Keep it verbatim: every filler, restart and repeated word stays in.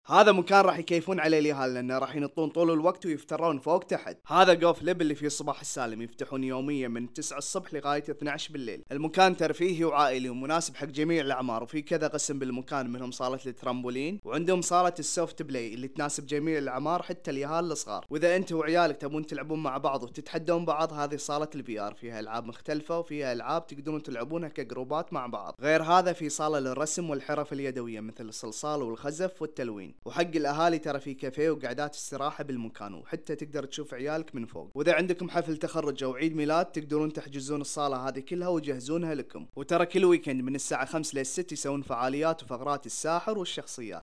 هذا مكان راح يكيفون عليه اليهال لانه راح ينطون طول الوقت ويفترون فوق تحت. هذا جوف ليب اللي فيه الصباح السالم، يفتحون يوميا من تسعة الصبح لغايه اثني عشر بالليل. المكان ترفيهي وعائلي ومناسب حق جميع الاعمار، وفي كذا قسم بالمكان، منهم صاله الترامبولين وعندهم صاله السوفت بلاي اللي تناسب جميع الاعمار حتى اليهال الصغار. واذا انت وعيالك تبون تلعبون مع بعض وتتحدون بعض، هذه صاله الفي ار فيها العاب مختلفه وفيها العاب تقدرون تلعبونها كجروبات مع بعض. غير هذا في صاله للرسم والحرف اليدويه مثل الصلصال والخزف والتلوين. وحق الاهالي ترى في كافيه وقعدات استراحه بالمكان، وحتى تقدر تشوف عيالك من فوق. واذا عندكم حفل تخرج او عيد ميلاد تقدرون تحجزون الصاله هذه كلها ويجهزونها لكم. وترى كل ويكند من الساعه خمسة للست يسوون فعاليات وفقرات الساحر والشخصيات.